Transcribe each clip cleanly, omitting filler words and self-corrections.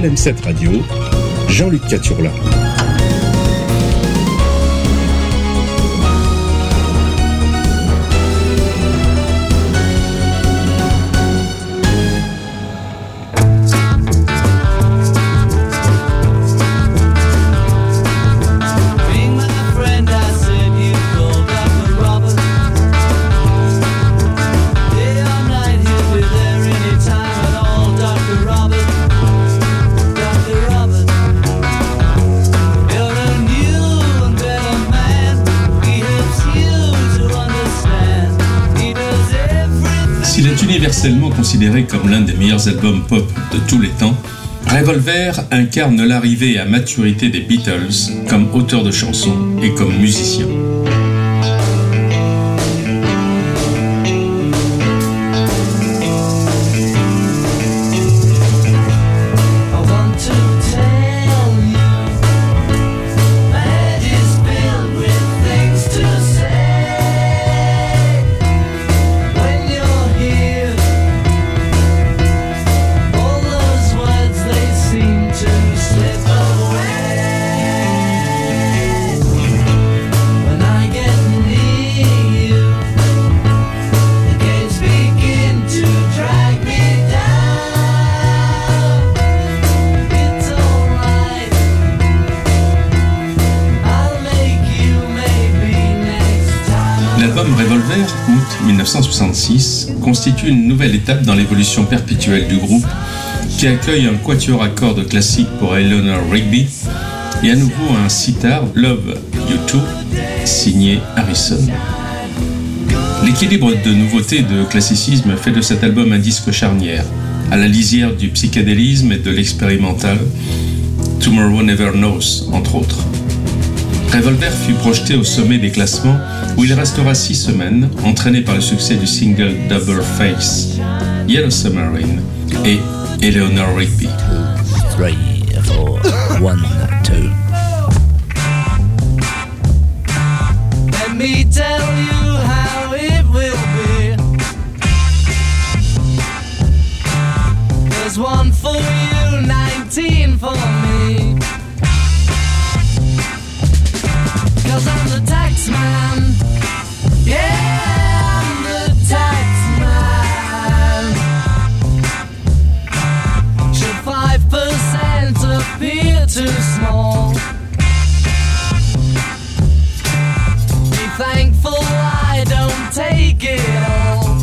LM7 Radio, Jean-Luc Caturla. S'il est universellement considéré comme l'un des meilleurs albums pop de tous les temps, Revolver incarne l'arrivée à maturité des Beatles comme auteur de chansons et comme musicien. L'album Revolver, août 1966, constitue une nouvelle étape dans l'évolution perpétuelle du groupe qui accueille un quatuor à cordes classique pour Eleanor Rigby et à nouveau un sitar, Love You Too, signé Harrison. L'équilibre de nouveauté et de classicisme fait de cet album un disque charnière, à la lisière du psychédélisme et de l'expérimental, Tomorrow Never Knows, entre autres. Revolver fut projeté au sommet des classements où il restera 6 semaines, entraîné par le succès du single Double Face, Yellow Submarine et Eleanor Rigby. 2, 3, 4, 1, 2. Let me tell you how it will be. There's one for you, 19 for me. 'Cause I'm the tax man. Yeah, I'm the tax man. Should 5% appear too small? Be thankful I don't take it all.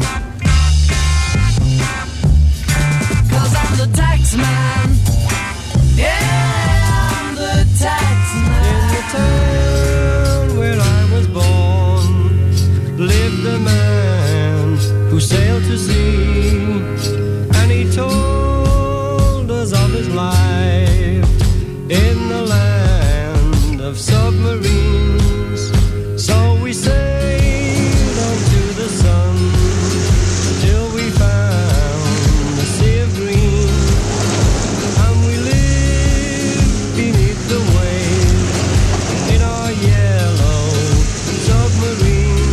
'Cause I'm the tax man. Yeah, I'm the tax man. In the town where I was born lived a man who sailed to sea, and he told us of his life in the land of submarines. So we sailed onto the sun till we found the sea of green, and we lived beneath the waves in our yellow submarine.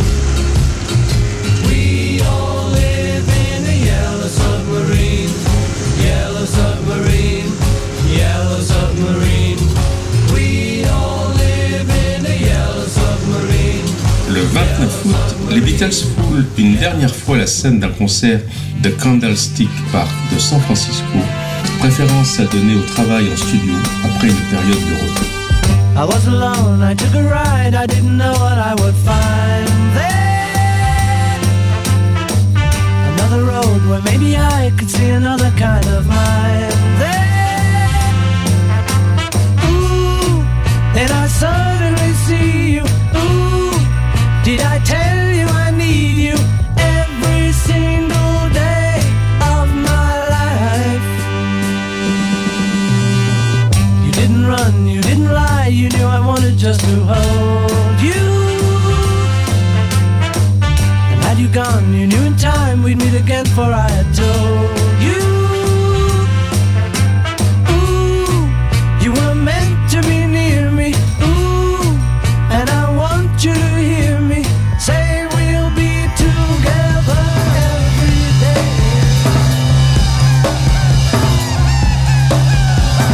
We all live in a yellow submarine, yellow submarine, yellow submarine. We all live in a yellow submarine. Le 29 août, les Beatles foulent une dernière fois la scène d'un concert de Candlestick Park de San Francisco, préférence à donner au travail en studio après une période de repos. I was alone, I took a ride, I didn't know what I would find there. Another road where maybe I could see another kind of mind there. Ooh, then I suddenly see you. Ooh, did I tell you I need you every single day of my life? You didn't run, you didn't lie, you knew I wanted just to hold you. And had you gone, you knew in time we'd meet again, for I had told you. Ooh, you were meant to be near me. Ooh, and I want you to hear me say we'll be together every day.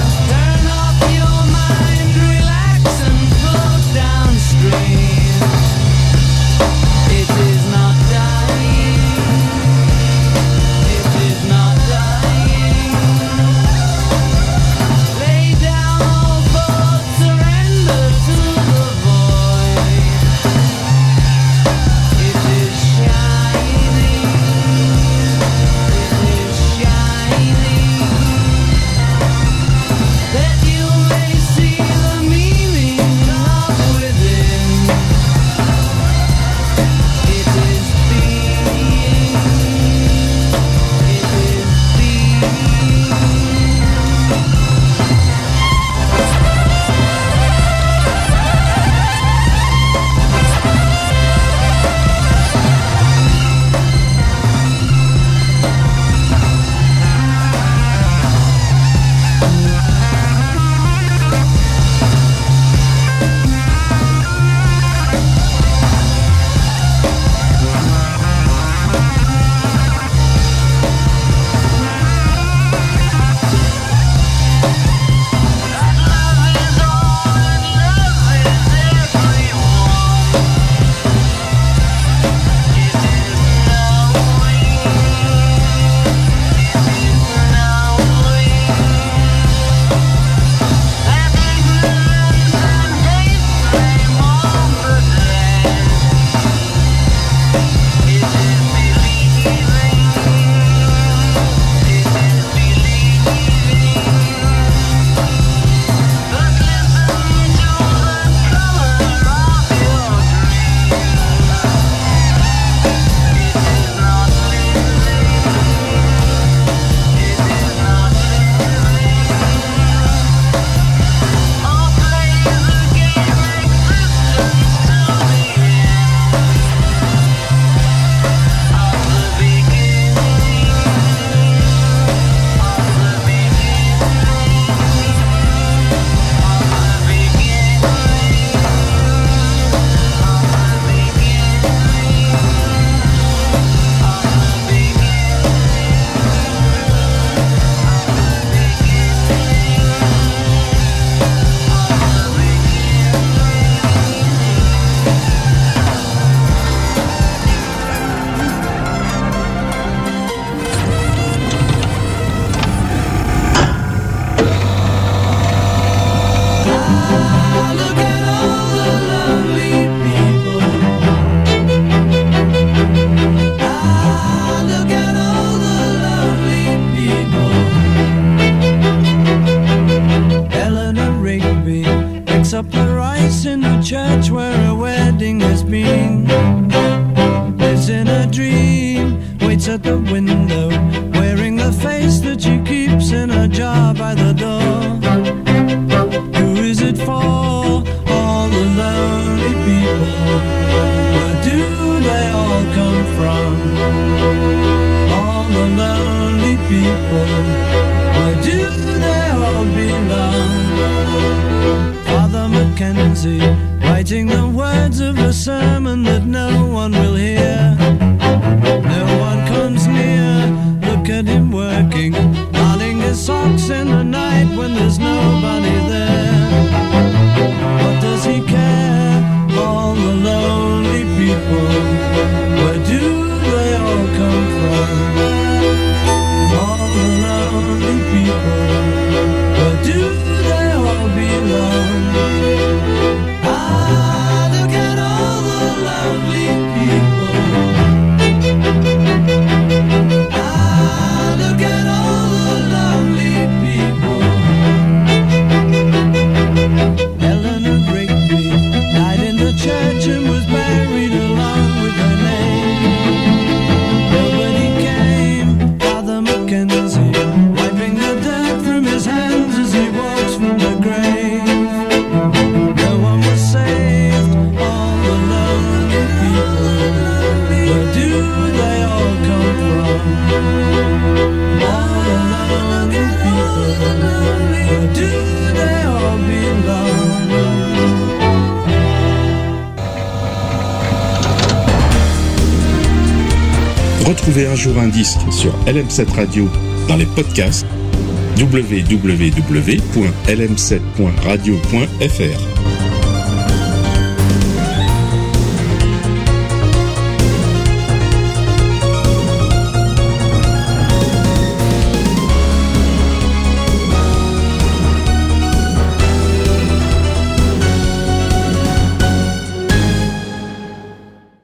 the church where a wedding has been. Lives in a dream, waits at the window, wearing the face that she keeps in a jar by the door. Who is it for? All the lonely people. Where do they all come from? All the lonely people. Where do they all belong? Father Mackenzie, writing the words of a sermon that no one will hear. No one comes near, look at him working, darning his socks in the night when there's nobody there. What does he care? All the lonely people, where do they all come from? All the lonely people, where do they all belong? Ah, look at all the lonely people. Ah, look at all the lonely people. Eleanor Rigby died in the church and was buried along with her name. Nobody came, Father Mackenzie, wiping the dirt from his hands as he walks from the grave. No one was saved, all the lonely people. Where do they all come from? All the lonely people. Where do they all belong? Retrouvez un jour un disque sur LM7 Radio dans les podcasts www.lm7.radio.fr.